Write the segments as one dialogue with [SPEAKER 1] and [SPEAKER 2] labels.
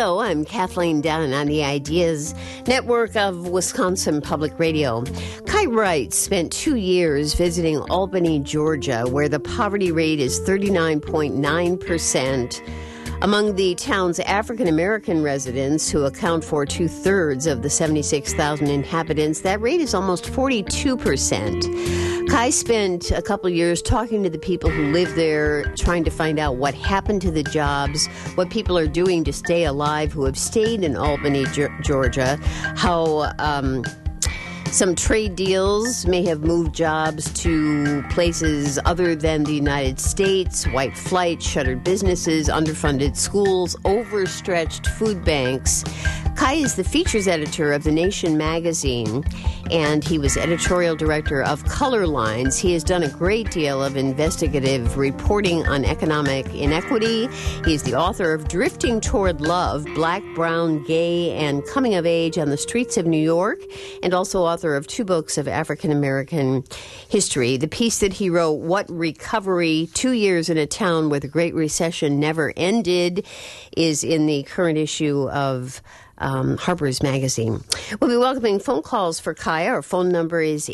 [SPEAKER 1] Hello, I'm Kathleen Dunn on the Ideas Network of Wisconsin Public Radio. Kai Wright spent 2 years visiting Albany, Georgia, where the poverty rate is 39.9%. Among the town's African-American residents, who account for 2/3 of the 76,000 inhabitants, that rate is almost 42%. Kai spent a couple years talking to the people who live there, trying to find out what happened to the jobs, what people are doing to stay alive who have stayed in Albany, Georgia, how some trade deals may have moved jobs to places other than the United States, white flight, shuttered businesses, underfunded schools, overstretched food banks. Kai is the features editor of The Nation magazine, and he was editorial director of Color Lines. He has done a great deal of investigative reporting on economic inequity. He is the author of Drifting Toward Love, Black, Brown, Gay, and Coming of Age on the Streets of New York, and also author of 2 books of African-American history. The piece that he wrote, What Recovery? 2 Years in a Town Where the Great Recession Never Ended, is in the current issue of Harper's Magazine. We'll be welcoming phone calls for Kai. Our phone number is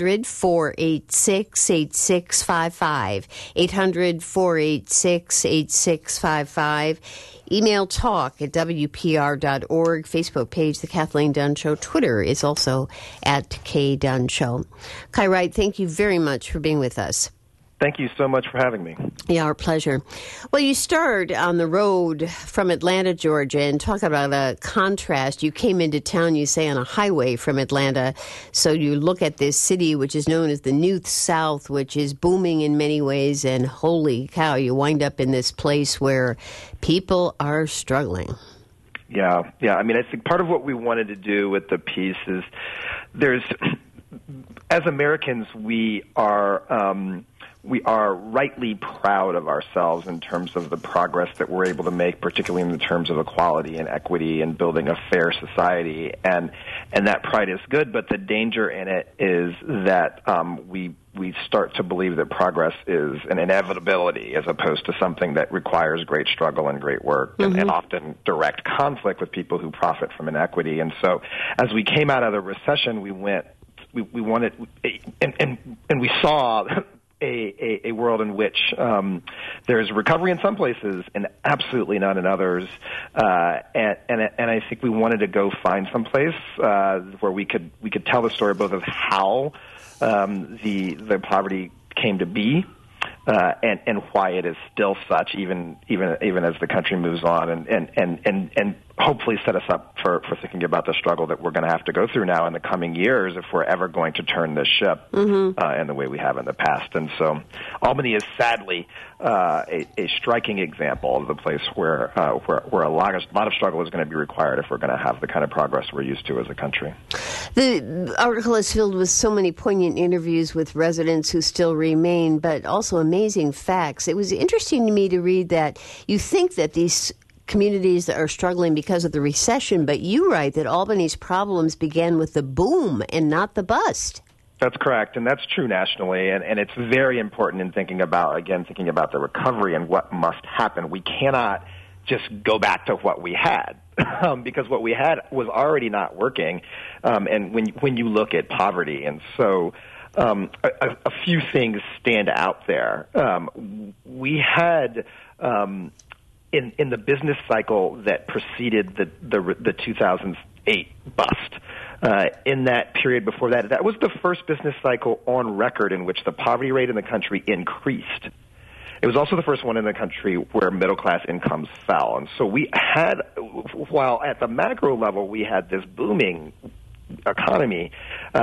[SPEAKER 1] 800-486-8655, 800-486-8655. Email talk at WPR.org. Facebook page, The Kathleen Dunn Show. Twitter is also at K Dunn Show. Kai Wright, thank you very much for being with us.
[SPEAKER 2] Thank you so much for having me.
[SPEAKER 1] Yeah, our pleasure. Well, you start on the road from Atlanta, Georgia, and talk about a contrast. You came into town, you say, on a highway from Atlanta. So you look at this city, which is known as the New South, which is booming in many ways, and holy cow, you wind up in this place where people are struggling.
[SPEAKER 2] Yeah. I mean, I think part of what we wanted to do with the piece is as Americans, we are rightly proud of ourselves in terms of the progress that we're able to make, particularly in terms of equality and equity and building a fair society. And that pride is good, but the danger in it is that we start to believe that progress is an inevitability as opposed to something that requires great struggle and great work, and often direct conflict with people who profit from inequity. And so as we came out of the recession, we wanted, and we saw a world in which there's recovery in some places and absolutely none in others, and I think we wanted to go find some place where we could tell the story both of how the poverty came to be, and why it is still such, even as the country moves on, and hopefully set us up for thinking about the struggle that we're going to have to go through now in the coming years if we're ever going to turn this ship in the way we have in the past. And so Albany is sadly a striking example of the place where a lot of struggle is going to be required if we're going to have the kind of progress we're used to as a country.
[SPEAKER 1] The article is filled with so many poignant interviews with residents who still remain, but also amazing facts. It was interesting to me to read that you think that these communities are struggling because of the recession, but you write that Albany's problems began with the boom and not the bust.
[SPEAKER 2] That's correct, and that's true nationally, and it's very important in thinking about the recovery and what must happen. We cannot just go back to what we had, because what we had was already not working, and when you look at poverty, and so a few things stand out there. We had in the business cycle that preceded the 2008 bust. In that period before that, that was the first business cycle on record in which the poverty rate in the country increased. It was also the first one in the country where middle-class incomes fell. And so we had, while at the macro level we had this booming economy,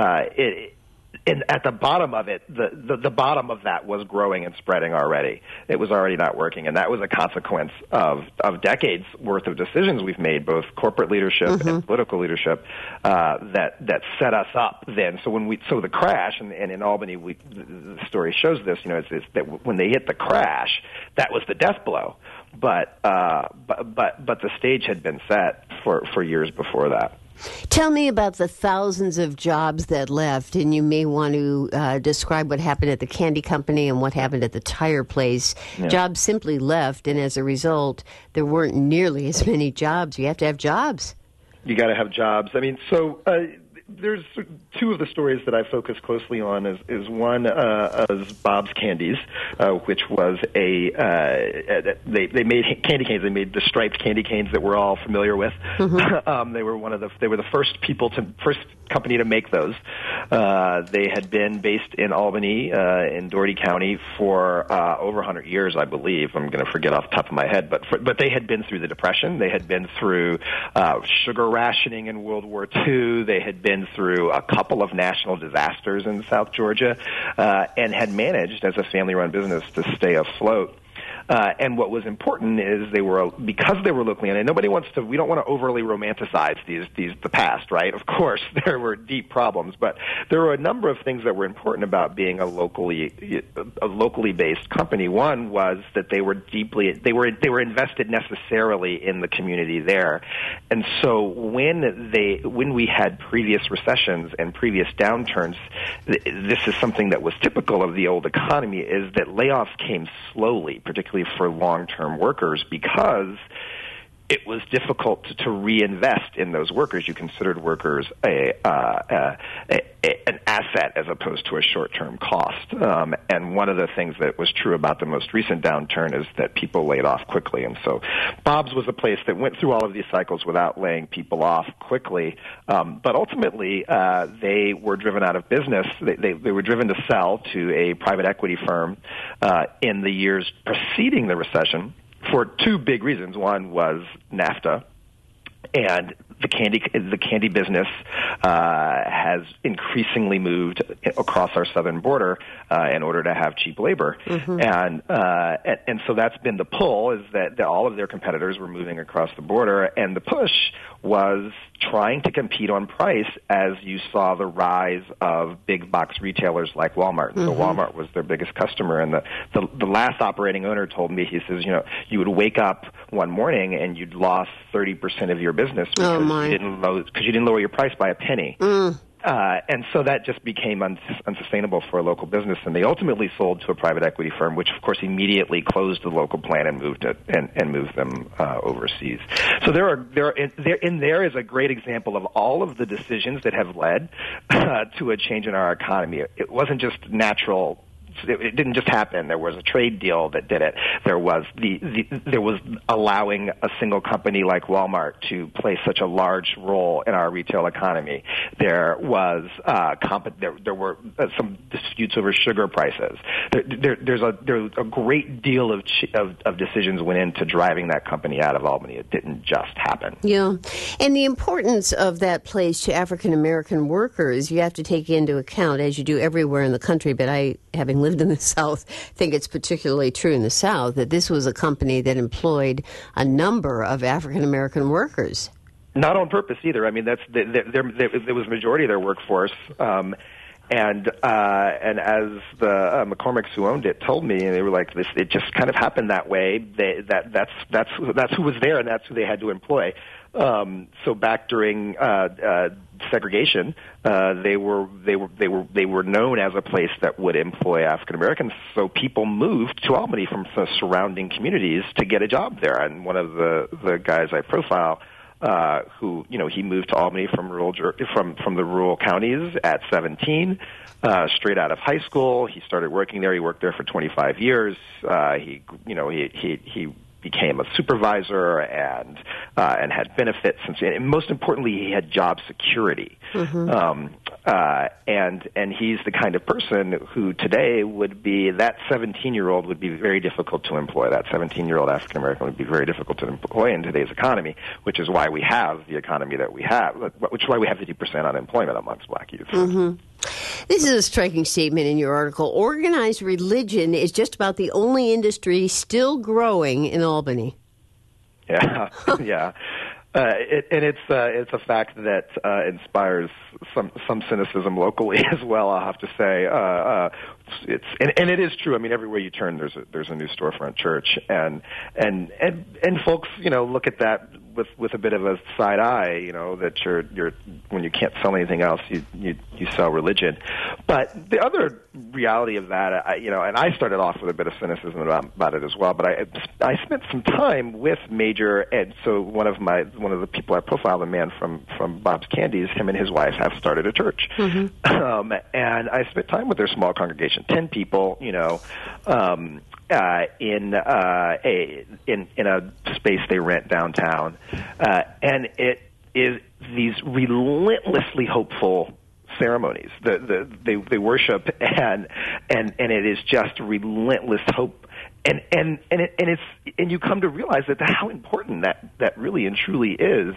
[SPEAKER 2] and at the bottom of it, the bottom of that was growing and spreading already. It was already not working, and that was a consequence of decades worth of decisions we've made, both corporate leadership and political leadership, that set us up then. So the crash, and in Albany, the story shows this. Is that when they hit the crash, that was the death blow. But the stage had been set for years before that.
[SPEAKER 1] Tell me about the thousands of jobs that left, and you may want to describe what happened at the candy company and what happened at the tire place. Yeah. Jobs simply left, and as a result, there weren't nearly as many jobs. You have to have jobs.
[SPEAKER 3] You got to have jobs. I mean, so there's two of the stories that I focus closely on. Is one is Bob's Candies, which was they made candy canes. They made the striped candy canes that we're all familiar with. Mm-hmm. They were the first company to make those. They had been based in Albany, in Dougherty County, for over 100 years, I believe. I'm going to forget off the top of my head, but they had been through the Depression. They had been through sugar rationing in World War II. They had been through a couple of national disasters in South Georgia, and had managed, as a family-run business, to stay afloat. And what was important is because they were locally owned, and we don't want to overly romanticize the past, right? Of course, there were deep problems, but there were a number of things that were important about being a locally based company. One was that they were invested necessarily in the community there. And so when we had previous recessions and previous downturns, this is something that was typical of the old economy, is that layoffs came slowly, particularly for long-term workers, because it was difficult to reinvest in those workers. You considered workers an asset as opposed to a short-term cost. And one of the things that was true about the most recent downturn is that people laid off quickly. And so Bob's was a place that went through all of these cycles without laying people off quickly. But ultimately, they were driven out of business. They were driven to sell to a private equity firm in the years preceding the recession, for two big reasons. One was NAFTA, and the candy business has increasingly moved across our southern border in order to have cheap labor, mm-hmm. and so that's been the pull, is that all of their competitors were moving across the border, and the push was trying to compete on price as you saw the rise of big box retailers like Walmart. Mm-hmm. So Walmart was their biggest customer, and the last operating owner told me, he says, you would wake up one morning and you'd lost 30% of your business because you didn't lower your price by a penny. Mm. And so that just became unsustainable for a local business, and they ultimately sold to a private equity firm, which of course immediately closed the local plant and moved them overseas. So there is a great example of all of the decisions that have led to a change in our economy. It wasn't just natural. It didn't just happen. There was a trade deal that did it. There was there was allowing a single company like Walmart to play such a large role in our retail economy. There was there were some disputes over sugar prices. There's a great deal of decisions went into driving that company out of Albany. It didn't just happen.
[SPEAKER 1] Yeah, and the importance of that place to African American workers, you have to take into account, as you do everywhere in the country. But I, having lived in the South, think it's particularly true in the South, that this was a company that employed a number of African American workers.
[SPEAKER 3] Not on purpose either. I mean, there was a majority of their workforce, and as the McCormick's who owned it told me, and they were like, it just kind of happened that way. That's who was there, and that's who they had to employ. So back during segregation, they were known as a place that would employ African Americans. So people moved to Albany from the surrounding communities to get a job there. And one of the guys I profile, who he moved to Albany from the rural counties at 17, straight out of high school. He started working there. He worked there for 25 years. He became a supervisor and had benefits, and most importantly, he had job security. Mm-hmm. And he's the kind of person who today would be, that 17-year-old would be very difficult to employ. That 17-year-old African American would be very difficult to employ in today's economy, which is why we have the economy that we have, which is why we have 50% unemployment amongst black youth.
[SPEAKER 1] Mm-hmm. This is a striking statement in your article. Organized religion is just about the only industry still growing in Albany.
[SPEAKER 3] Yeah, yeah. It's a fact that inspires some cynicism locally as well, I'll have to say. And it is true. I mean, everywhere you turn, there's a new storefront church, and folks, look at that with a bit of a side eye, that you're when you can't sell anything else, you sell religion. But the other reality of that, and I started off with a bit of cynicism about it as well. But I spent some time with major, and so one of the people I profiled, a man from Bob's Candies, him and his wife have started a church, and I spent time with their small congregation, 10 people, in a space they rent downtown, and it is these relentlessly hopeful ceremonies. They worship, and it is just relentless hope. And you come to realize that how important that really and truly is.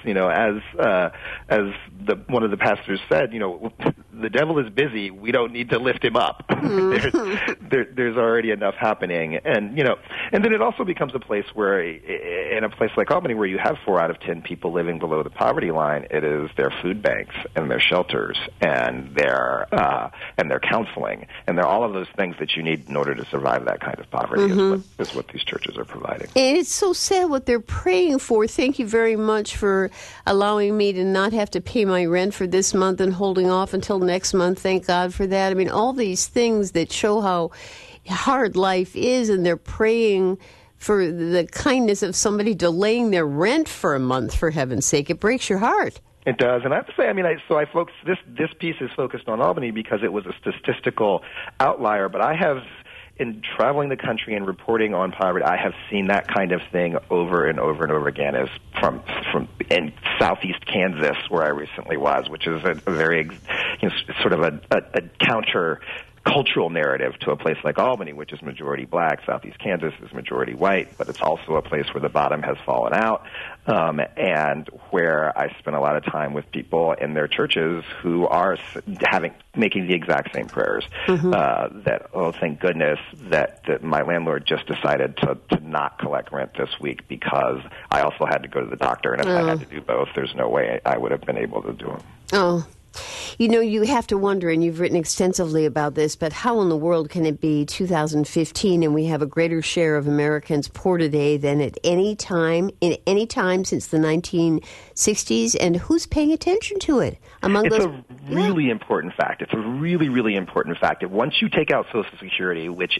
[SPEAKER 3] As one of the pastors said, the devil is busy. We don't need to lift him up. There's already enough happening, and then it also becomes a place where, in a place like Albany, where you have 4 out of 10 people living below the poverty line, it is their food banks and their shelters and their counseling and they're all of those things that you need in order to survive that kind of poverty. Is what these churches are providing.
[SPEAKER 1] And it's so sad what they're praying for. Thank you very much for allowing me to not have to pay my rent for this month and holding off until next month. Thank God for that. I mean, all these things that show how hard life is, and they're praying for the kindness of somebody delaying their rent for a month, for heaven's sake. It breaks your heart.
[SPEAKER 3] It does, and I have to say, this piece is focused on Albany because it was a statistical outlier, but I have, in traveling the country and reporting on poverty, I have seen that kind of thing over and over and over again. As from in southeast Kansas, where I recently was, which is a very sort of a counter cultural narrative to a place like Albany, which is majority black. Southeast Kansas is majority white, but it's also a place where the bottom has fallen out, and where I spend a lot of time with people in their churches who are making the exact same prayers. That, oh, thank goodness that my landlord just decided to not collect rent this week because I also had to go to the doctor, and if I had to do both, there's no way I would have been able to do them.
[SPEAKER 1] Oh. You have to wonder, and you've written extensively about this, but how in the world can it be 2015 and we have a greater share of Americans poor today than at any time since the 1960s? And who's paying attention to it?
[SPEAKER 3] It's a really important fact. It's a really, really important fact. Once you take out Social Security, once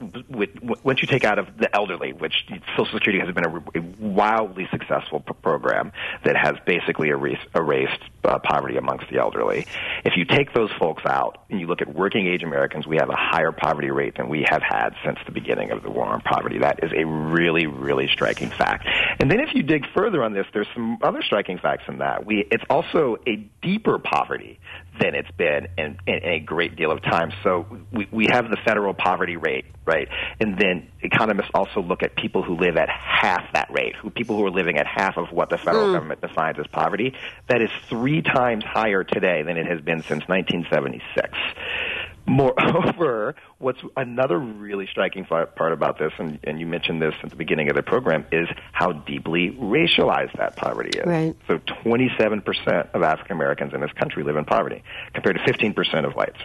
[SPEAKER 3] you take out of the elderly, which Social Security has been a wildly successful program that has basically erased poverty amongst the elderly. If you take those folks out and you look at working-age Americans, we have a higher poverty rate than we have had since the beginning of the war on poverty. That is a really, really striking fact. And then if you dig further on this, there's some other striking facts in that. It's also a deeper poverty than it's been in a great deal of time. So we have the federal poverty rate, right? And then economists also look at people who live at half that rate, people who are living at half of what the federal government defines as poverty. That is 3 times higher today than it has been since 1976. Moreover, what's another really striking part about this, and you mentioned this at the beginning of the program, is how deeply racialized that poverty is.
[SPEAKER 1] Right.
[SPEAKER 3] So 27% of African Americans in this country live in poverty, compared to 15% of whites.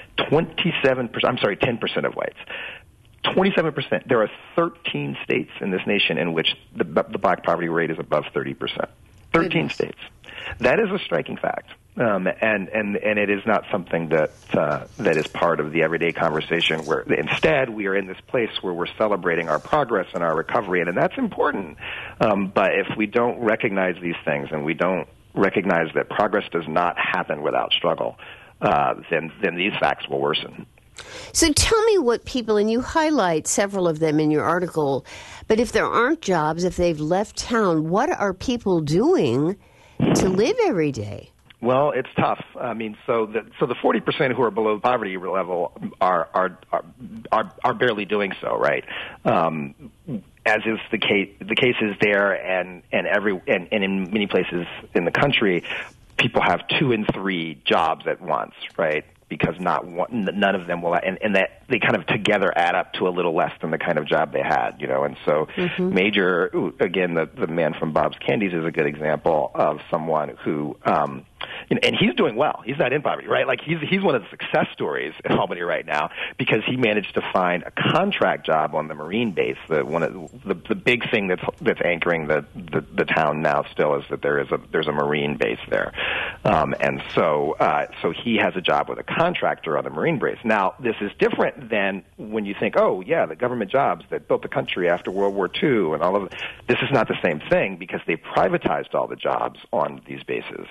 [SPEAKER 3] 10% of whites. 27%. There are 13 states in this nation in which the black poverty rate is above 30%. 13 states. That is a striking fact. And it is not something that is part of the everyday conversation, where instead we are in this place where we're celebrating our progress and our recovery, and that's important. But if we don't recognize these things, and we don't recognize that progress does not happen without struggle, then these facts will worsen.
[SPEAKER 1] So tell me what people, and you highlight several of them in your article, but if there aren't jobs, if they've left town, what are people doing to live every day?
[SPEAKER 3] Well, it's tough. I mean, so the 40% who are below the poverty level are barely doing so, right? As is the case is there, and in many places in the country, people have 2 and 3 jobs at once, right?
[SPEAKER 2] because none of them will, and that they kind of together add up to a little less than the kind of job they had, and so again, the man from Bob's Candies is a good example of someone who, and he's doing well. He's not in poverty, right? Like he's one of the success stories in Albany right now because he managed to find a contract job on the Marine base. The big thing that's anchoring the town now still is that there's a Marine base there, and so he has a job with a contractor on the Marine base. Now this is different than when you think, oh yeah, the government jobs that built the country after World War II and all of this is not the same thing because they privatized all the jobs on these bases.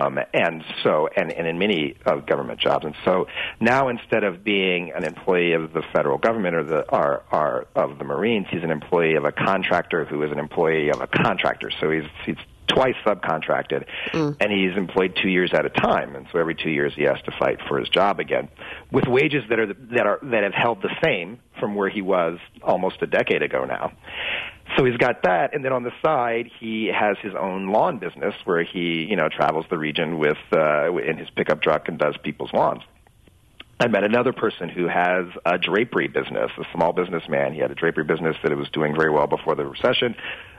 [SPEAKER 2] And in many government jobs, and so now instead of being an employee of the federal government or of the Marines, he's an employee of a contractor who is an employee of a contractor. So he's twice subcontracted, and he's employed 2 years at a time, and so every 2 years he has to fight for his job again, with wages that have held the same from where he was almost a decade ago now. So he's got that, and then on the side he has his own lawn business where he travels the region with in his pickup truck and does people's lawns. I met another person who has a drapery business, a small businessman. He had a drapery business that was doing very well before the recession.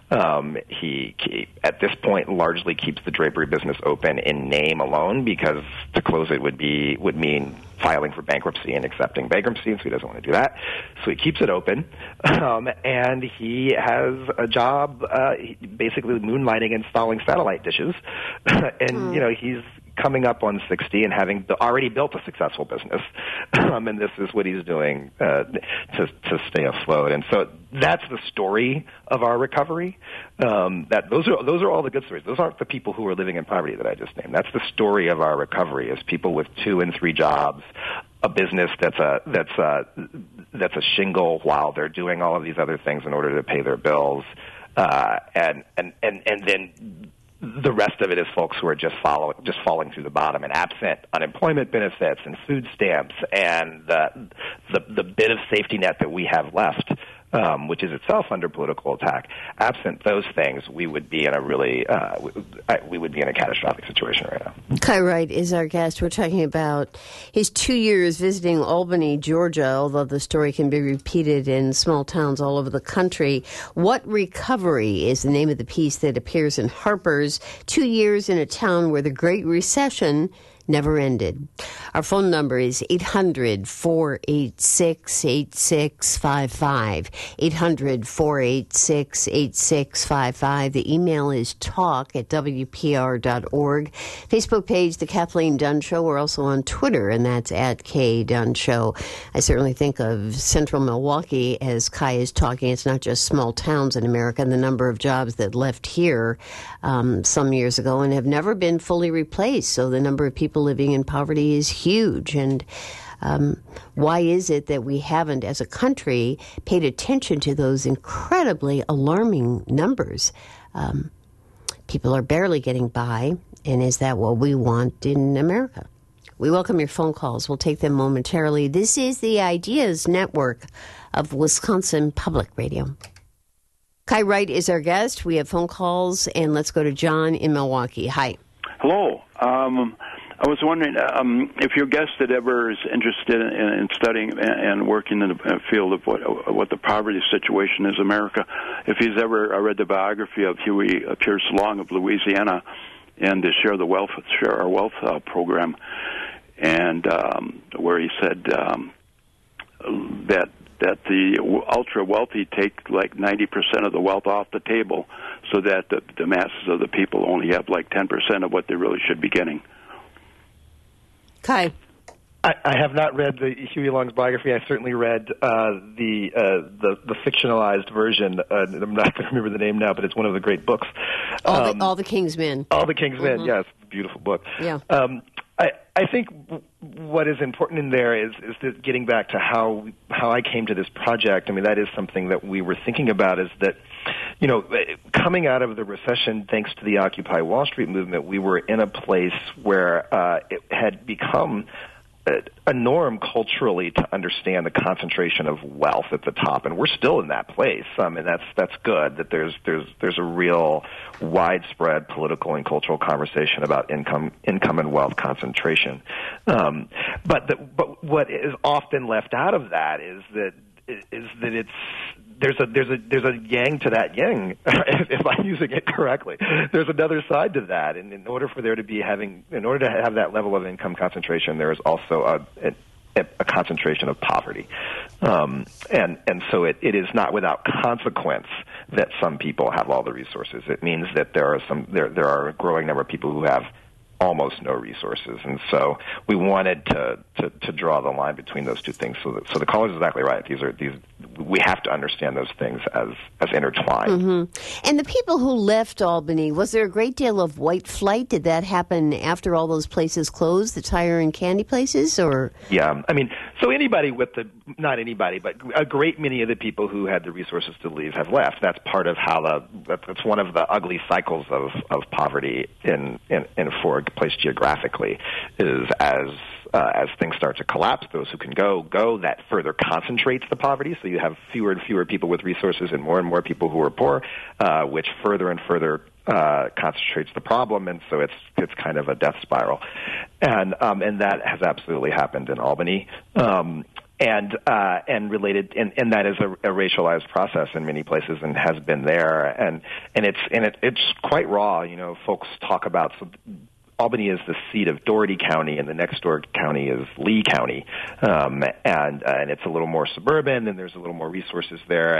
[SPEAKER 2] He at this point largely keeps the drapery business open in name alone because to close it would mean filing for bankruptcy and accepting bankruptcy, and so he doesn't want to do that. So he keeps it open, and he has a job basically moonlighting installing satellite dishes, and he's coming up on 60 and having already built a successful business, and this is what he's doing to stay afloat. And so that's the story of our recovery. Those are all the good stories. Those aren't the people who are living in poverty that I just named. That's the story of our recovery: is people with 2 and 3 jobs, a business that's a shingle while they're doing all of these other things in order to pay their bills, and then the rest of it is folks who are just falling through the bottom and absent unemployment benefits and food stamps and the bit of safety net that we have left, which is itself under political attack. Absent those things, we would be in a catastrophic situation right now.
[SPEAKER 1] Kai Wright is our guest. We're talking about his 2 years visiting Albany, Georgia, although the story can be repeated in small towns all over the country. What Recovery is the name of the piece that appears in Harper's. 2 years in a town where the Great Recession never ended. Our phone number is 800-486-8655. 800-486-8655. The email is talk@wpr.org. Facebook page, The Kathleen Dunn Show. We're also on Twitter, and that's @KDunn Show. I certainly think of central Milwaukee as Kai is talking. It's not just small towns in America, and the number of jobs that left here some years ago and have never been fully replaced. So the number of people living in poverty is huge. And why is it that we haven't, as a country, paid attention to those incredibly alarming numbers? People are barely getting by, and is that what we want in America? We welcome your phone calls. We'll take them momentarily. This is the Ideas Network of Wisconsin Public Radio. Kai Wright is our guest. We have phone calls, and let's go to John in Milwaukee. Hi.
[SPEAKER 4] Hello. I was wondering if your guest that ever is interested in studying and working in the field of what the poverty situation is in America, if he's ever read the biography of Huey Pierce Long of Louisiana and the Share Our Wealth program, and where he said that the ultra-wealthy take like 90% of the wealth off the table so that the masses of the people only have like 10% of what they really should be getting.
[SPEAKER 1] Kai.
[SPEAKER 2] I have not read the Huey Long's biography. I certainly read the fictionalized version. I'm not going to remember the name now, but it's one of the great books.
[SPEAKER 1] All the King's Men.
[SPEAKER 2] All the King's Men, yes. Beautiful book.
[SPEAKER 1] Yeah.
[SPEAKER 2] I think what is important in there is that getting back to how I came to this project. I mean, that is something that we were thinking about, is that, coming out of the recession, thanks to the Occupy Wall Street movement, we were in a place where it had become
[SPEAKER 3] a norm culturally to understand the concentration of wealth at the top, and we're still in that place. And that's good that there's a real widespread political and cultural conversation about income and wealth concentration. But what is often left out of that is that there's a yang to that yang, if I'm using it correctly. There's another side to that, and in order to have that level of income concentration, there is also a concentration of poverty, and so it is not without consequence that some people have all the resources. It means that there are a growing number of people who have almost no resources, and so we wanted to draw the line between those two things. So the caller is exactly right. We have to understand those things as intertwined.
[SPEAKER 1] Mm-hmm. And the people who left Albany, was there a great deal of white flight? Did that happen after all those places closed, the tire and candy places, or?
[SPEAKER 3] Yeah, I mean, so not anybody, but a great many of the people who had the resources to leave have left. That's part of that's one of the ugly cycles of poverty in Ford place geographically, is as things start to collapse, those who can go, that further concentrates the poverty, so you have fewer and fewer people with resources and more people who are poor, which further and further concentrates the problem, and so it's kind of a death spiral. And that has absolutely happened in Albany. And related, and that is a racialized process in many places, and has been there, and it's quite raw. You know, folks talk about Albany is the seat of Dougherty County, and the next door county is Lee County, and it's a little more suburban, and there's a little more resources there,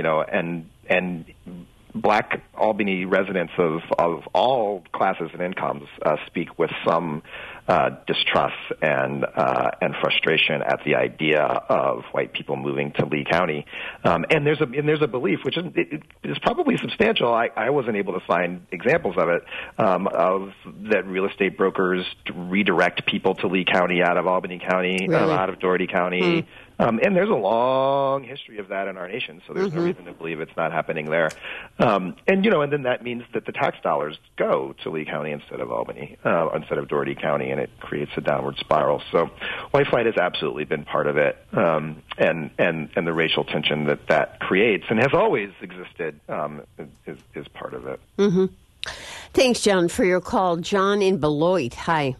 [SPEAKER 3] and Black Albany residents of all classes and incomes speak with some distrust and frustration at the idea of white people moving to Lee County, and there's a belief which is probably substantial. I wasn't able to find examples of it, of that real estate brokers redirect people to Lee County out of Albany County,
[SPEAKER 1] really?
[SPEAKER 3] Out of Dougherty County. And there's a long history of that in our nation, so there's no reason to believe it's not happening there. And then that means that the tax dollars go to Lee County instead of Albany, instead of Dougherty County, and it creates a downward spiral. So white flight has absolutely been part of it, and the racial tension that creates and has always existed is part of it.
[SPEAKER 1] Mm-hmm. Thanks, John, for your call. John in Beloit. Hi.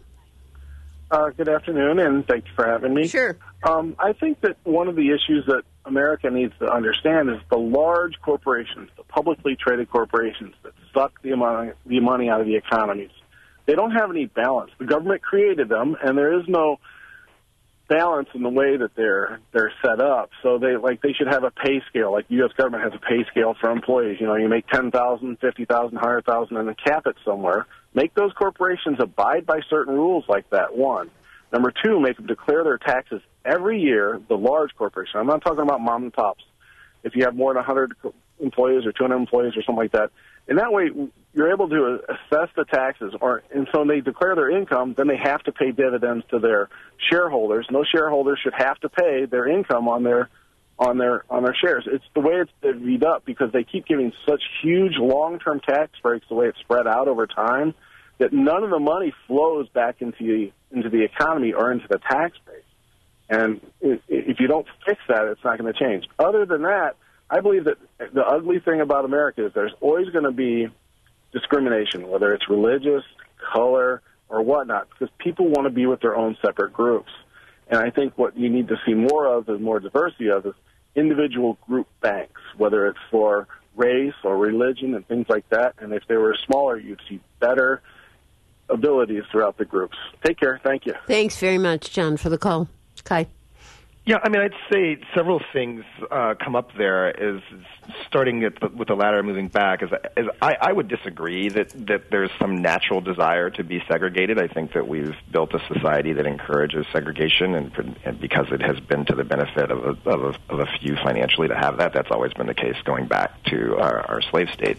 [SPEAKER 5] Good afternoon, and thank you for having me.
[SPEAKER 1] Sure.
[SPEAKER 5] I think that one of the issues that America needs to understand is the large corporations, the publicly traded corporations that suck the money out of the economies. They don't have any balance. The government created them, and there is no balance in the way that they're set up. So they should have a pay scale, like the U.S. government has a pay scale for employees. You know, you make $10,000, $50,000, $100,000, and then cap it somewhere. Make those corporations abide by certain rules like that, one. Number two, make them declare their taxes every year, the large corporation. I'm not talking about mom and pops. If you have more than 100 employees or 200 employees or something like that, and that way you're able to assess the taxes, and so when they declare their income, then they have to pay dividends to their shareholders, and those shareholders should have to pay their income on their shares. It's the way it's divvied up because they keep giving such huge long-term tax breaks, the way it's spread out over time, that none of the money flows back into the economy or into the tax base. And if you don't fix that, it's not going to change. Other than that, I believe that the ugly thing about America is there's always going to be discrimination, whether it's religious, color, or whatnot, because people want to be with their own separate groups. And I think what you need to see more of, is more diversity of, is individual group banks, whether it's for race or religion and things like that. And if they were smaller, you'd see better abilities throughout the groups. Take care. Thank you.
[SPEAKER 1] Thanks very much, John, for the call. Kai.
[SPEAKER 3] Yeah, I mean, I'd say several things come up there. Is starting with the latter, moving back. I would disagree that there's some natural desire to be segregated. I think that we've built a society that encourages segregation, and because it has been to the benefit of a few financially to have that. That's always been the case going back to our slave states.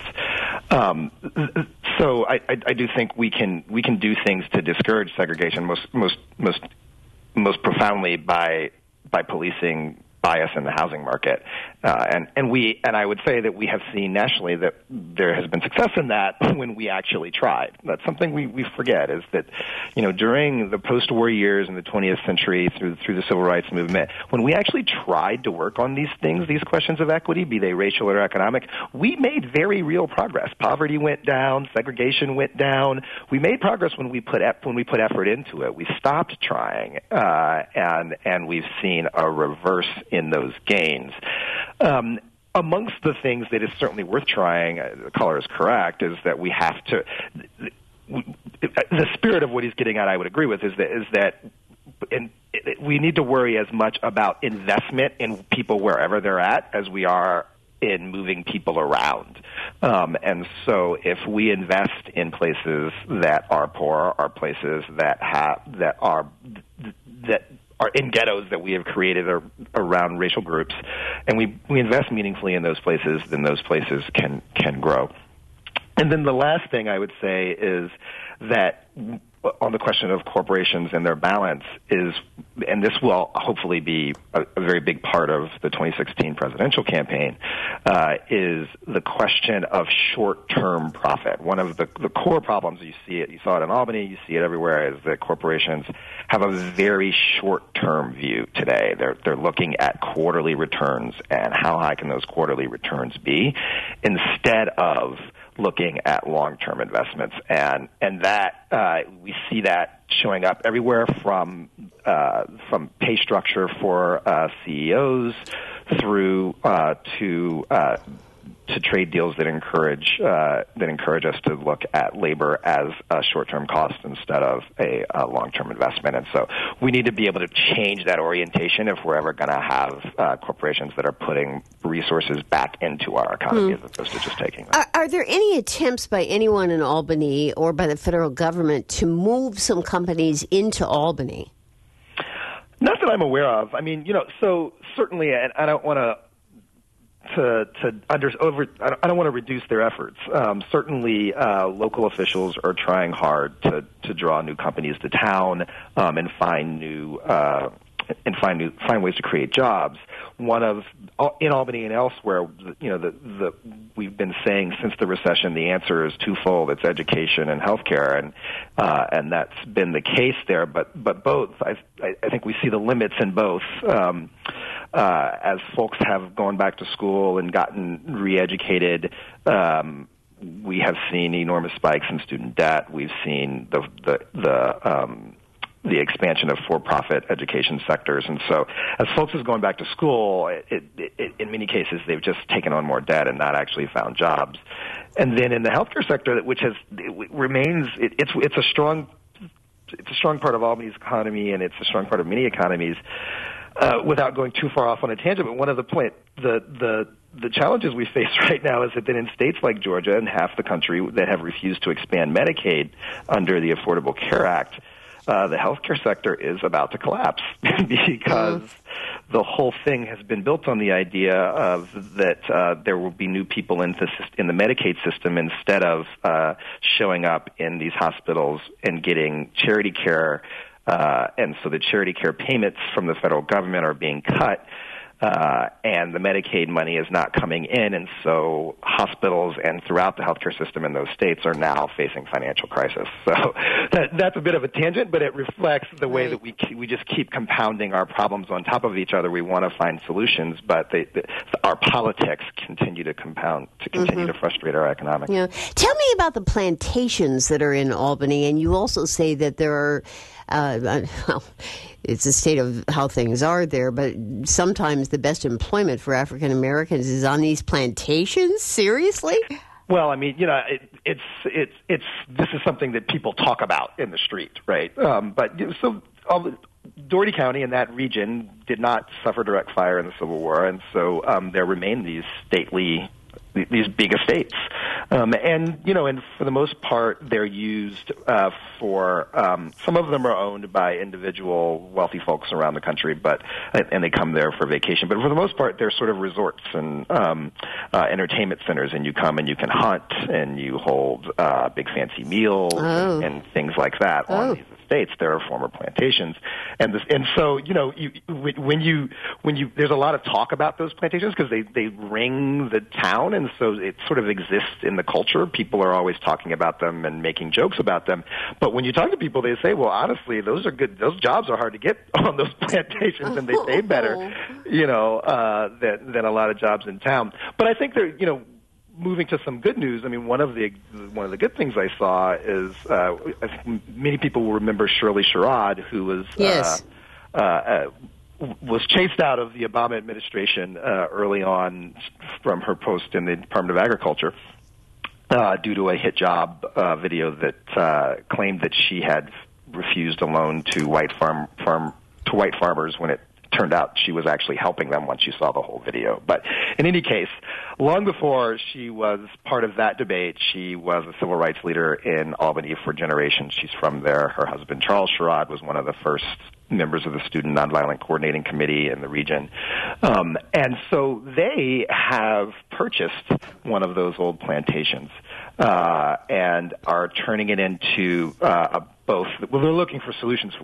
[SPEAKER 3] So I do think we can do things to discourage segregation. Most profoundly by policing
[SPEAKER 2] bias in the housing market. And I would say that we have seen nationally that there has been success in that when we actually tried. That's something we forget, is that, during the post-war years in the 20th century through the civil rights movement, when we actually tried to work on these things, these questions of equity, be they racial or economic, we made very real progress. Poverty went down, segregation went down. We made progress when we put effort into it. We stopped trying, and we've seen a reverse in those gains. Amongst the things that is certainly worth trying, the caller is correct, is that we have to. The spirit of what he's getting at, I would agree with, is that we need to worry as much about investment in people wherever they're at as we are in moving people around. And so if we invest in places that are poor, are places that are in ghettos that we have created around racial groups, and we invest meaningfully in those places, then those places can grow. And then the last thing I would say is that on the question of corporations and their balance is, and this will hopefully be a very big part of the 2016 presidential campaign, is the question of short-term profit. One of the core problems, you saw it in Albany, you see it everywhere, is that corporations have a very short-term view today. They're looking at quarterly returns and how high can those quarterly returns be, instead of looking at long-term investments, and that we see that showing up everywhere from pay structure for CEOs through to trade deals that encourage us to look at labor as a short-term cost instead of a long-term investment. And so we need to be able to change that orientation if we're ever going to have corporations that are putting resources back into our economy as opposed to just taking them.
[SPEAKER 1] Are there any attempts by anyone in Albany or by the federal government to move some companies into Albany?
[SPEAKER 2] Not that I'm aware of. I mean, so certainly, and I don't want to. I don't want to reduce their efforts. Certainly, local officials are trying hard to draw new companies to town and find ways to create jobs. In Albany and elsewhere, we've been saying since the recession, the answer is twofold: it's education and healthcare, and that's been the case there. But both, I think we see the limits in both. As folks have gone back to school and gotten re-educated, we have seen enormous spikes in student debt. We've seen the expansion of for-profit education sectors. And so as folks have gone back to school, in many cases, they've just taken on more debt and not actually found jobs. And then in the healthcare sector, which remains, it's a strong part of Albany's economy, and it's a strong part of many economies. Without going too far off on a tangent, but one of the challenges we face right now is that in states like Georgia and half the country that have refused to expand Medicaid under the Affordable Care Act, the healthcare sector is about to collapse because the whole thing has been built on the idea of that there will be new people in the Medicaid system instead of showing up in these hospitals and getting charity care. And so the charity care payments from the federal government are being cut, and the Medicaid money is not coming in, and so hospitals and throughout the healthcare system in those states are now facing financial crisis. So that's a bit of a tangent, but it reflects the way that we just keep compounding our problems on top of each other. We want to find solutions, but our politics continue to compound, to continue to frustrate our economics.
[SPEAKER 1] Yeah. Tell me about the plantations that are in Albany, and you also say that there are it's a state of how things are there, but sometimes the best employment for African Americans is on these plantations. Seriously?
[SPEAKER 2] Well, I mean, this is something that people talk about in the street, right? Dougherty County and that region did not suffer direct fire in the Civil War, and so there remain these big estates. And for the most part, they're used for, some of them are owned by individual wealthy folks around the country, and they come there for vacation. But for the most part, they're sort of resorts and entertainment centers, and you come and you can hunt, and you hold big fancy meals and things like that on these estates.
[SPEAKER 3] States, there are former plantations, and so when there's a lot of talk about those plantations because they ring the town, and so it sort of exists in the culture. People are always talking about them and making jokes about them. But when you talk to people, they say, well, honestly, those are good. Those jobs are hard to get on those plantations, and they pay better, than a lot of jobs in town. But I think they're, moving to some good news. I mean, one of the good things I saw is I think many people will remember Shirley Sherrod, who was was chased out of the Obama administration early on from her post in the Department of Agriculture due to a hit job video that claimed that she had refused a loan to white farmers when it turned out she was actually helping them once you saw the whole video. But in any case, long before she was part of that debate, she was a civil rights leader in Albany for generations. She's from there. Her husband, Charles Sherrod, was one of the first members of the Student Nonviolent Coordinating Committee in the region. And so they have purchased one of those old plantations and are turning it into they're looking for solutions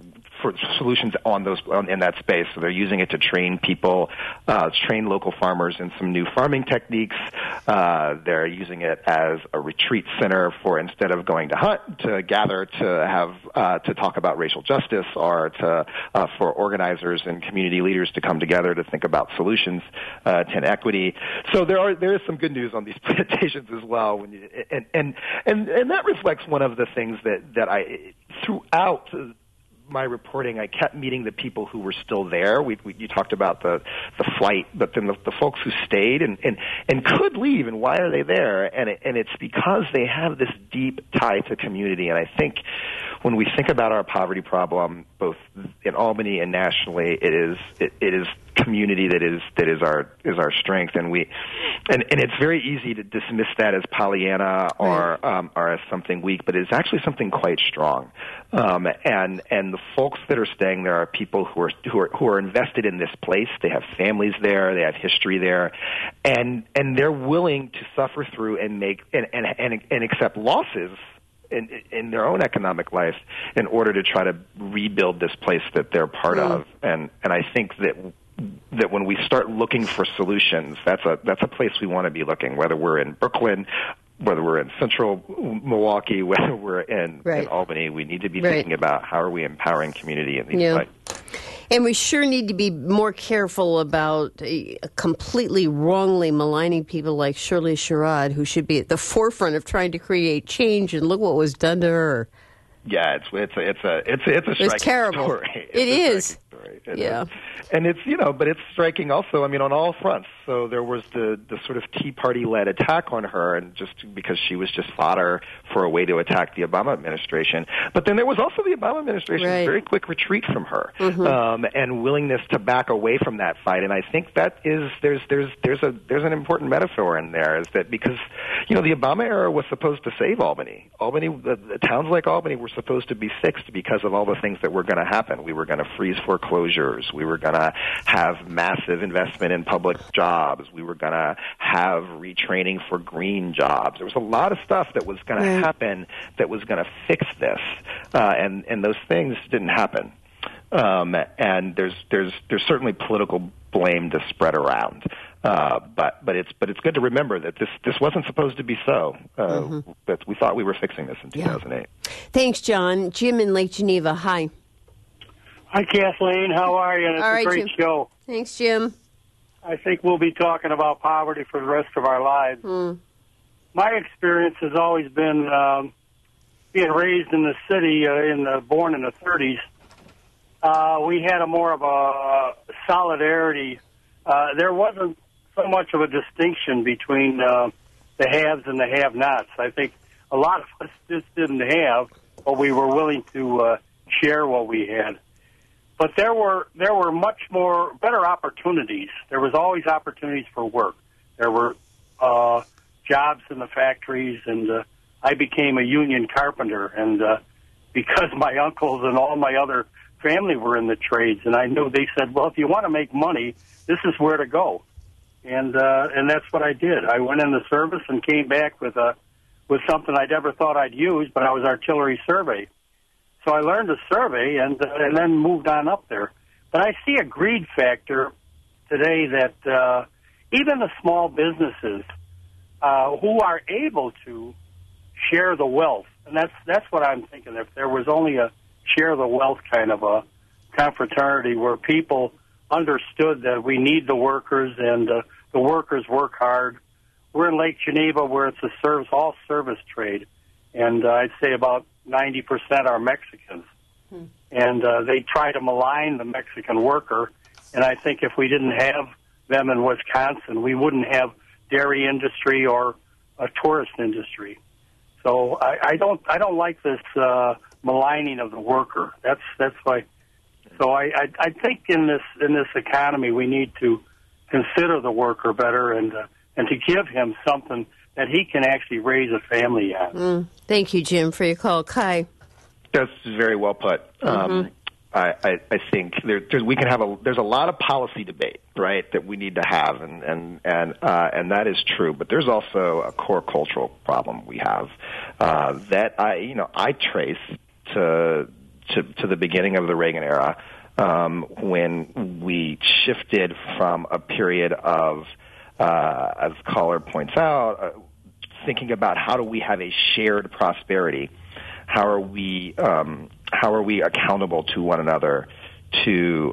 [SPEAKER 3] in that space. So they're using it to train people, train local farmers in some new farming techniques. They're using it as a retreat center for, instead of going to hunt, to gather, to have to talk about racial justice, or for organizers and community leaders to come together to think about solutions to inequity. So there is some good news on these plantations as well. And that reflects one of the things that I, throughout my reporting, I kept meeting the people who were still there. You talked about the flight, but then the folks who stayed and could leave, and why are they there? And it's because they have this deep tie to community. And I think when we think about our poverty problem, both in Albany and nationally, it is community that is our strength, and it's very easy to dismiss that as Pollyanna or as something weak, but it's actually something quite strong. And the folks that are staying there are people who are invested in this place. They have families there, they have history there, and they're willing to suffer through and make and accept losses in their own economic life in order to try to rebuild this place that they're part of. And I think that when we start looking for solutions, that's a place we want to be looking, whether we're in Brooklyn, whether we're in central Milwaukee, whether we're in Albany. We need to be thinking about how are we empowering community in these places.
[SPEAKER 1] And we sure need to be more careful about completely wrongly maligning people like Shirley Sherrod, who should be at the forefront of trying to create change. And look what was done to her.
[SPEAKER 3] Yeah, it's
[SPEAKER 1] terrible.
[SPEAKER 3] Story.
[SPEAKER 1] It is.
[SPEAKER 3] Yeah. And it's, but it's striking also, on all fronts. So there was the sort of Tea Party-led attack on her, and just because she was just fodder for a way to attack the Obama administration. But then there was also the Obama administration's very quick retreat from her, and willingness to back away from that fight. And I think that is, there's an important metaphor in there, is that because, the Obama era was supposed to save Albany. The towns like Albany were supposed to be fixed because of all the things that were going to happen. We were going to freeze foreclosures. We were going to have massive investment in public jobs. We were going to have retraining for green jobs. There was a lot of stuff that was going to happen that was going to fix this, and those things didn't happen. And there's certainly political blame to spread around. But it's good to remember that this wasn't supposed to be so. That we thought we were fixing this in 2008.
[SPEAKER 1] Thanks, John. Jim in Lake Geneva. Hi.
[SPEAKER 6] Hi, Kathleen. How are you? It's a great show.
[SPEAKER 1] Thanks, Jim.
[SPEAKER 6] I think we'll be talking about poverty for the rest of our lives. My experience has always been being raised in the city, born in the 30s. We had more of a solidarity. There wasn't so much of a distinction between the haves and the have-nots. I think a lot of us just didn't have, but we were willing to share what we had. But there were much more better opportunities. There was always opportunities for work. There were jobs in the factories, and I became a union carpenter. And because my uncles and all my other family were in the trades, and I knew, they said, well, if you want to make money, this is where to go. And that's what I did. I went in the service and came back with something I never thought I'd use, but I was artillery survey. So I learned to survey and then moved on up there. But I see a greed factor today that even the small businesses who are able to share the wealth, and that's what I'm thinking. If there was only a share the wealth kind of a confraternity where people understood that we need the workers and the workers work hard. We're in Lake Geneva where it's all service trade, and I'd say about 90% are Mexicans. And they try to malign the Mexican worker, and I think if we didn't have them in Wisconsin, we wouldn't have dairy industry or a tourist industry. So I don't like this maligning of the worker. That's why. So I think in this economy we need to consider the worker better and to give him something that he can actually raise a family on.
[SPEAKER 1] Thank you, Jim, for your call. Kai.
[SPEAKER 3] That's very well put. I think there's a lot of policy debate, right, that we need to have, and that is true. But there's also a core cultural problem we have that I trace to the beginning of the Reagan era, when we shifted from a period of, as the caller points out, thinking about how do we have a shared prosperity. How are we accountable to one another, to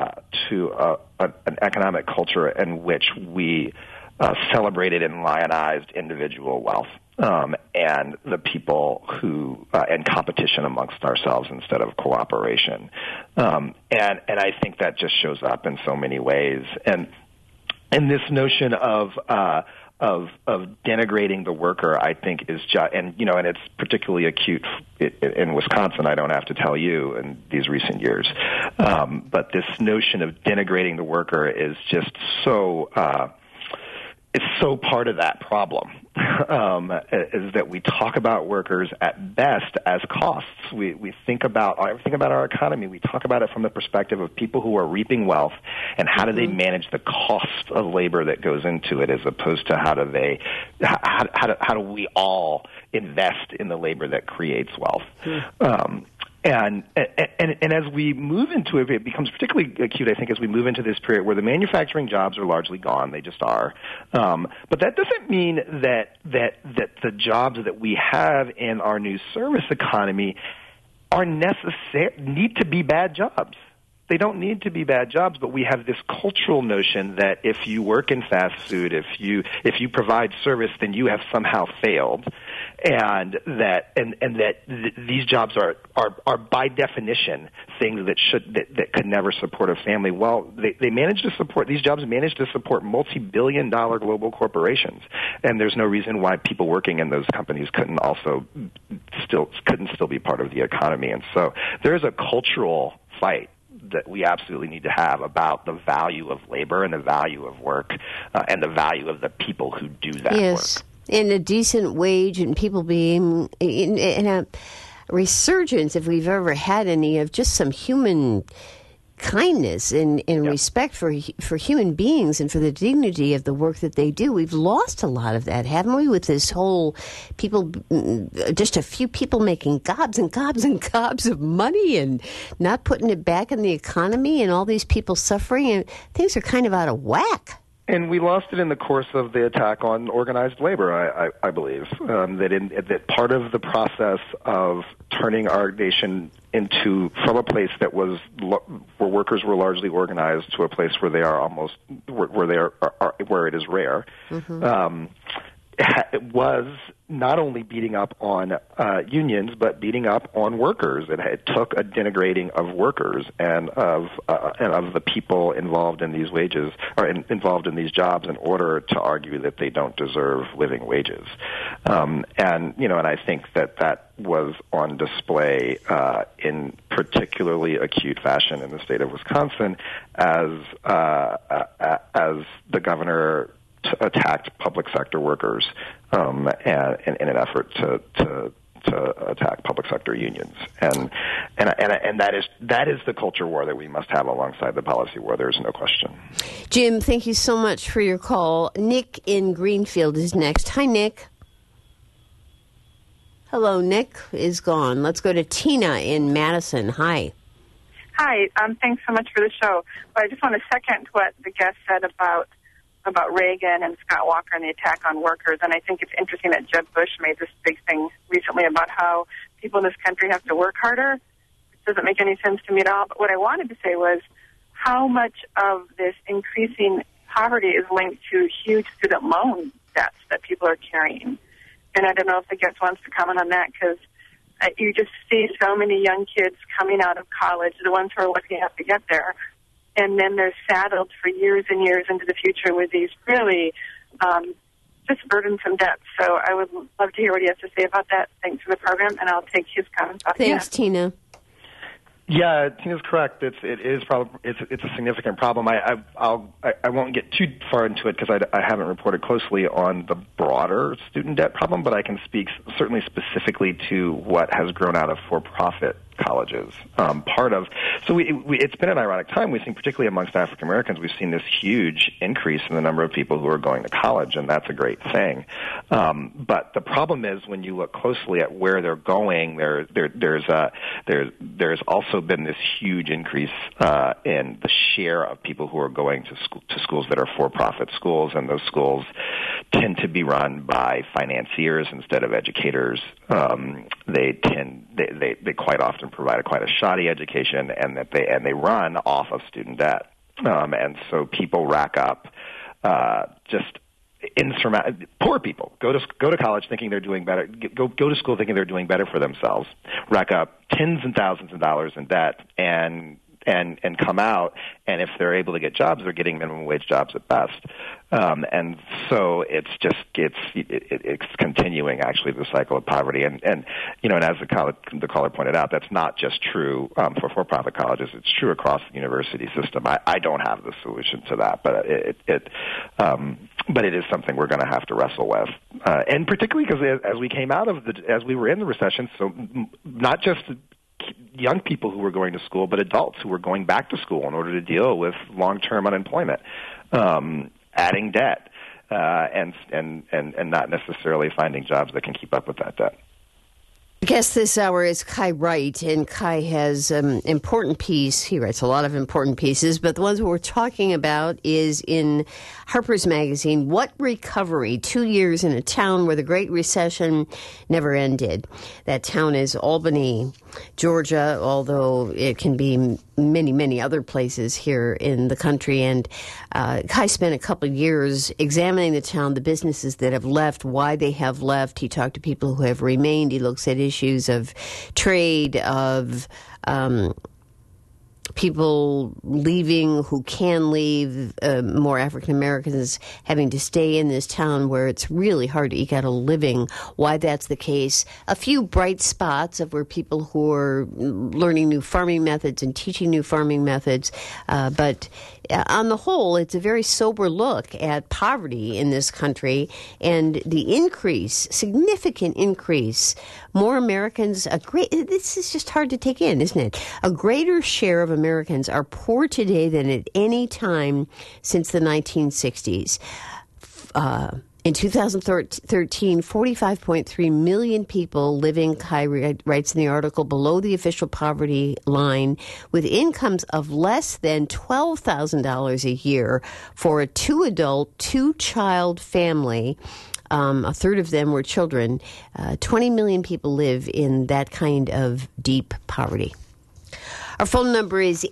[SPEAKER 3] an economic culture in which we celebrated and lionized individual wealth and the people who and competition amongst ourselves instead of cooperation, and I think that just shows up in so many ways, and this notion of denigrating the worker, I think, is just, and it's particularly acute in Wisconsin. I don't have to tell you in these recent years, but this notion of denigrating the worker is just so. It's so part of that problem, is that we talk about workers at best as costs. We think about everything about our economy. We talk about it from the perspective of people who are reaping wealth and how do they manage the cost of labor that goes into it, as opposed to how do we all invest in the labor that creates wealth. And as we move into it, it becomes particularly acute, I think, as we move into this period where the manufacturing jobs are largely gone. They just are. But that doesn't mean that the jobs that we have in our new service economy need to be bad jobs. They don't need to be bad jobs, but we have this cultural notion that if you work in fast food, if you provide service, then you have somehow failed, and that these jobs are by definition things that could never support a family. Well, they manage to support, these jobs manage to support multi-billion-dollar global corporations, and there's no reason why people working in those companies couldn't still be part of the economy. And so there is a cultural fight that we absolutely need to have about the value of labor and the value of work and the value of the people who do that work.
[SPEAKER 1] And a decent wage and people being in a resurgence, if we've ever had any, of just some human kindness and respect for human beings and for the dignity of the work that they do. We've lost a lot of that, haven't we, with this whole just a few people making gobs and gobs and gobs of money and not putting it back in the economy and all these people suffering, and things are kind of out of whack.
[SPEAKER 3] And we lost it in the course of the attack on organized labor, I believe, that part of the process of turning our nation from a place that was where workers were largely organized to a place where they are almost where it is rare. It was not only beating up on unions, but beating up on workers. It took a denigrating of workers and of the people involved in these wages or involved in these jobs in order to argue that they don't deserve living wages. And I think that was on display in particularly acute fashion in the state of Wisconsin as the governor attacked public sector workers and in an effort to attack public sector unions, and that is the culture war that we must have alongside the policy war. There's no question.
[SPEAKER 1] Jim, thank you so much for your call. Nick in Greenfield is next. Hi, Nick. Hello, Nick is gone. Let's go to Tina in Madison. Hi.
[SPEAKER 7] Hi. Thanks so much for the show. But I just want to second what the guest said about Reagan and Scott Walker and the attack on workers. And I think it's interesting that Jeb Bush made this big thing recently about how people in this country have to work harder. It doesn't make any sense to me at all. But what I wanted to say was how much of this increasing poverty is linked to huge student loan debts that people are carrying. And I don't know if the guest wants to comment on that, because you just see so many young kids coming out of college, the ones who are lucky enough to get there, and then they're saddled for years and years into the future with these really just burdensome debts. So I would love to hear what he has to say about that. Thanks for the program, and I'll take his comments off.
[SPEAKER 1] Thanks, Tina.
[SPEAKER 3] Yeah, Tina's correct. It's a significant problem. I won't get too far into it because I haven't reported closely on the broader student debt problem, but I can speak certainly specifically to what has grown out of for-profit colleges. It's been an ironic time. We think, particularly amongst African Americans, we've seen this huge increase in the number of people who are going to college, and that's a great thing. But the problem is when you look closely at where they're going, there's also been this huge increase in the share of people who are going to schools that are for-profit schools, and those schools tend to be run by financiers instead of educators. They quite often provide quite a shoddy education, and they run off of student debt, and so people rack up poor people go to college thinking they're doing better, go to school thinking they're doing better for themselves, rack up tens and thousands of dollars in debt, and come out, and if they're able to get jobs, they're getting minimum wage jobs at best. And so it's continuing actually the cycle of poverty. And as the caller pointed out, that's not just true for-profit colleges. It's true across the university system. I don't have the solution to that, but it is something we're going to have to wrestle with. And particularly because as we were in the recession, so not just young people who were going to school, but adults who were going back to school in order to deal with long-term unemployment, adding debt, and not necessarily finding jobs that can keep up with that debt.
[SPEAKER 1] Our guest this hour is Kai Wright, and Kai has an important piece. He writes a lot of important pieces, but the ones we're talking about is in Harper's Magazine, What Recovery? 2 years in a town where the Great Recession never ended. That town is Albany, Georgia, although it can be many, many other places here in the country. And Kai spent a couple of years examining the town, the businesses that have left, why they have left. He talked to people who have remained. He looks at issues of trade, of people leaving who can leave, more African Americans having to stay in this town where it's really hard to eke out a living, why that's the case. A few bright spots of where people who are learning new farming methods and teaching new farming methods, but on the whole, it's a very sober look at poverty in this country and the increase, significant increase. More Americans, this is just hard to take in, isn't it? A greater share of Americans are poor today than at any time since the 1960s. In 2013, 45.3 million people living, Kai writes in the article, below the official poverty line with incomes of less than $12,000 a year for a 2-adult, 2-child family. A third of them were children. 20 million people live in that kind of deep poverty. Our phone number is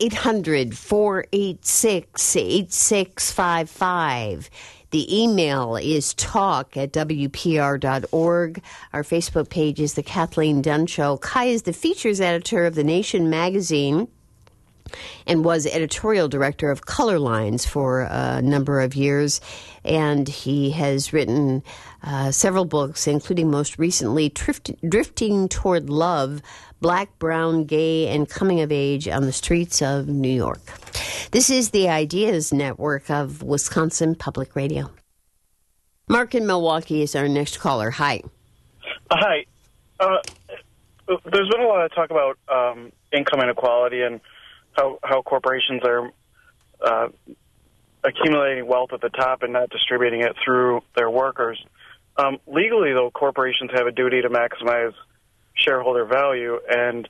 [SPEAKER 1] 800-486-8655. The email is talk@wpr.org. Our Facebook page is The Kathleen Dunn Show. Kai is the features editor of The Nation magazine and was editorial director of Color Lines for a number of years. And he has written several books, including most recently Drifting Toward Love, Black, Brown, Gay, and Coming of Age on the Streets of New York. This is the Ideas Network of Wisconsin Public Radio. Mark in Milwaukee is our next caller. Hi.
[SPEAKER 8] Hi. There's been a lot of talk about income inequality and how corporations are accumulating wealth at the top and not distributing it through their workers. Legally, though, corporations have a duty to maximize shareholder value and,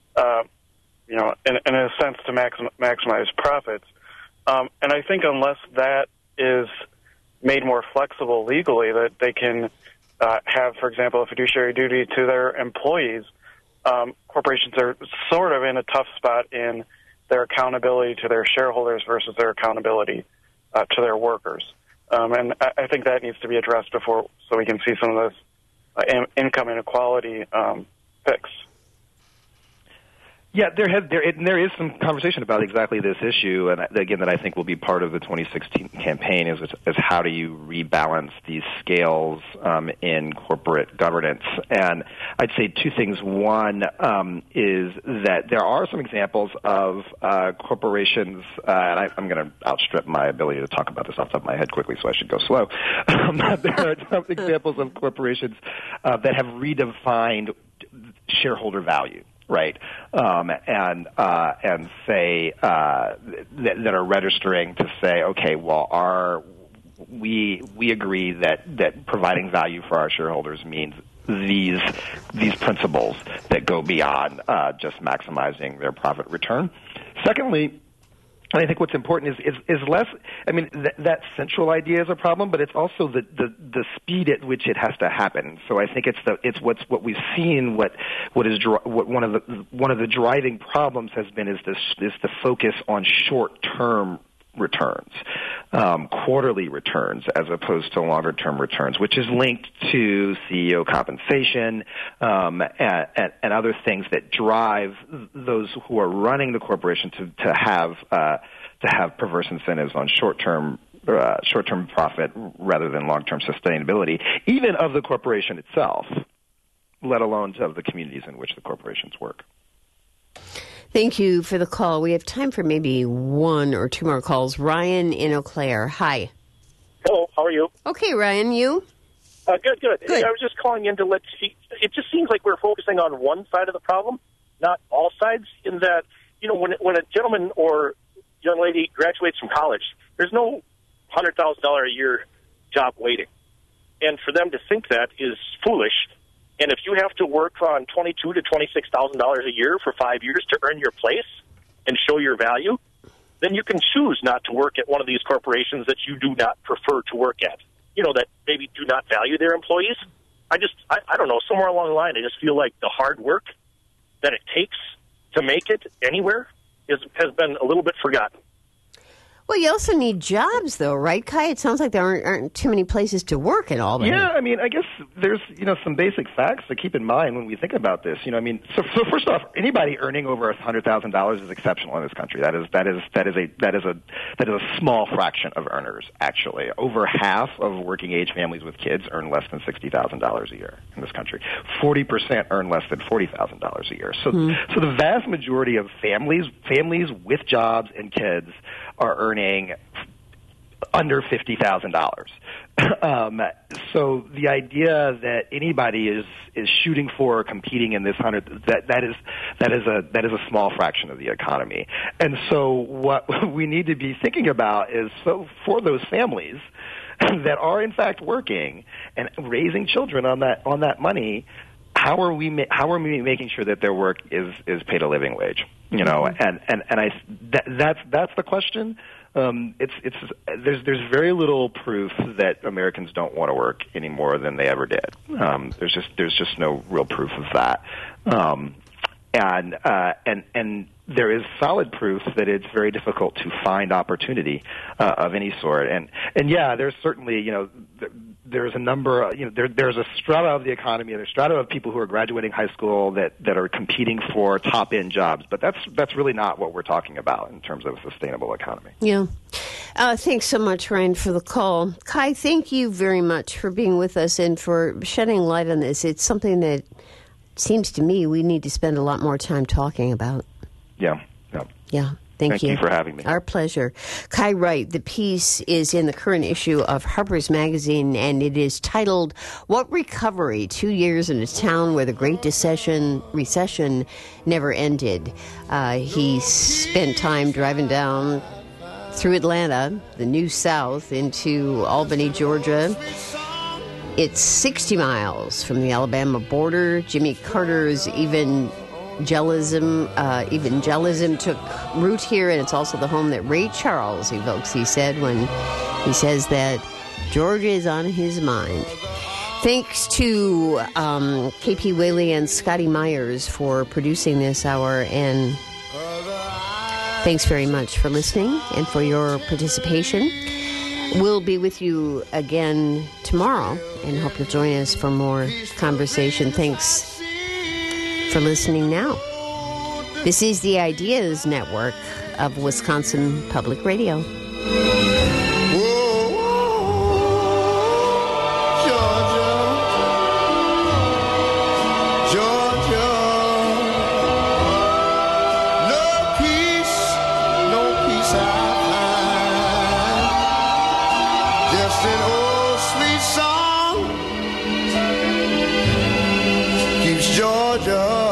[SPEAKER 8] in a sense, to maximize profits. And I think unless that is made more flexible legally, that they can have, for example, a fiduciary duty to their employees, corporations are sort of in a tough spot in their accountability to their shareholders versus their accountability to their workers. And I think that needs to be addressed before, so we can see some of this income inequality fixed.
[SPEAKER 3] Yeah, there is some conversation about exactly this issue, and again, that I think will be part of the 2016 campaign is how do you rebalance these scales in corporate governance. And I'd say two things. One is that there are some examples of corporations, and I'm going to outstrip my ability to talk about this off the top of my head quickly, so I should go slow. There are some examples of corporations that have redefined shareholder value. Right, and say that are registering to say, okay, well, we agree that providing value for our shareholders means these principles that go beyond just maximizing their profit return. Secondly, and I think what's important is less. I mean, that central idea is a problem, but it's also the speed at which it has to happen. So I think it's what we've seen. What one of the driving problems has been is the focus on short-term returns, quarterly returns, as opposed to longer-term returns, which is linked to CEO compensation and other things that drive those who are running the corporation to have perverse incentives on short-term profit rather than long-term sustainability, even of the corporation itself, let alone of the communities in which the corporations work.
[SPEAKER 1] Thank you for the call. We have time for maybe one or two more calls. Ryan in Eau Claire. Hi.
[SPEAKER 9] Hello. How are you?
[SPEAKER 1] Okay, Ryan. You?
[SPEAKER 9] Good. I was just calling in to let you see. It just seems like we're focusing on one side of the problem, not all sides, in that, when a gentleman or young lady graduates from college, there's no $100,000 a year job waiting. And for them to think that is foolish. And if you have to work on $22,000 to $26,000 a year for 5 years to earn your place and show your value, then you can choose not to work at one of these corporations that you do not prefer to work at, that maybe do not value their employees. I don't know, somewhere along the line, I just feel like the hard work that it takes to make it anywhere has been a little bit forgotten.
[SPEAKER 1] Well, you also need jobs, though, right, Kai? It sounds like there aren't too many places to work in Albany.
[SPEAKER 3] Yeah, I mean, I guess there's some basic facts to keep in mind when we think about this. So first off, anybody earning over $100,000 is exceptional in this country. That is a small fraction of earners, actually. Over half of working age families with kids earn less than $60,000 a year in this country. 40% earn less than $40,000 a year. So the vast majority of families with jobs and kids are earning under $50,000. So the idea that anybody is shooting for or competing in this that is a small fraction of the economy. And so what we need to be thinking about is, so for those families that are in fact working and raising children on that money, how are we making sure that their work is paid a living wage? That's the question. There's very little proof that Americans don't want to work any more than they ever did. There's just no real proof of that. And there is solid proof that it's very difficult to find opportunity of any sort. And yeah, there's certainly, there's a number, there's a strata of the economy, there's a strata of people who are graduating high school that are competing for top-end jobs. But that's really not what we're talking about in terms of a sustainable economy.
[SPEAKER 1] Yeah. Thanks so much, Ryan, for the call. Kai, thank you very much for being with us and for shedding light on this. It's something that seems to me we need to spend a lot more time talking about.
[SPEAKER 3] Yeah.
[SPEAKER 1] Thank you
[SPEAKER 3] for having me.
[SPEAKER 1] Our pleasure. Kai Wright, the piece is in the current issue of Harper's Magazine, and it is titled, What Recovery? 2 Years in a Town Where the Great Recession Never Ended. He spent time driving down through Atlanta, the New South, into Albany, Georgia, It's 60 miles from the Alabama border. Jimmy Carter's evangelism took root here, and it's also the home that Ray Charles evokes, he said, when he says that Georgia is on his mind. Thanks to KP Whaley and Scotty Myers for producing this hour, and thanks very much for listening and for your participation. We'll be with you again tomorrow, and hope you'll join us for more conversation. Thanks for listening now. This is the Ideas Network of Wisconsin Public Radio.
[SPEAKER 10] Georgia.